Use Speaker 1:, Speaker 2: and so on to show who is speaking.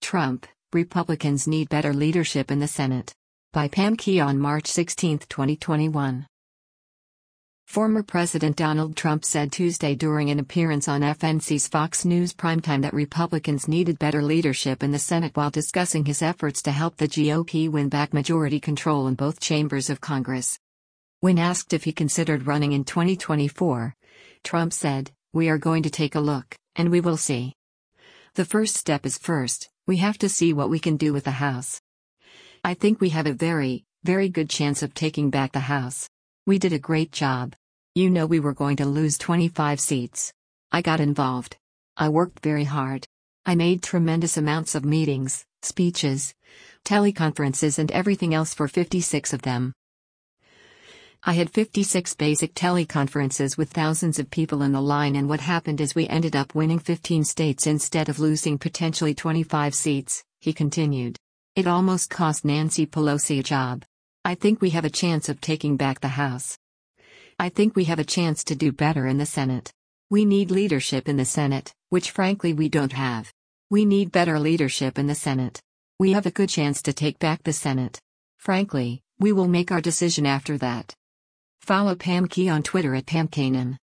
Speaker 1: Trump, Republicans need better leadership in the Senate. By Pam Key on March 16, 2021. Former President Donald Trump said Tuesday during an appearance on FNC's Fox News Primetime that Republicans needed better leadership in the Senate while discussing his efforts to help the GOP win back majority control in both chambers of Congress. When asked if he considered running in 2024, Trump said, "We are going to take a look, and we will see. The first step is first, we have to see what we can do with the House. I think we have a very, very good chance of taking back the House. We did a great job. You know we were going to lose 25 seats. I got involved. I worked very hard. I made tremendous amounts of meetings, speeches, teleconferences and everything else for 56 of them. I had 56 basic teleconferences with thousands of people in the line, and what happened is we ended up winning 15 states instead of losing potentially 25 seats," he continued. "It almost cost Nancy Pelosi a job. I think we have a chance of taking back the House. I think we have a chance to do better in the Senate. We need leadership in the Senate, which frankly we don't have. We need better leadership in the Senate. We have a good chance to take back the Senate. Frankly, we will make our decision after that." Follow Pam Key on Twitter at PamKanan.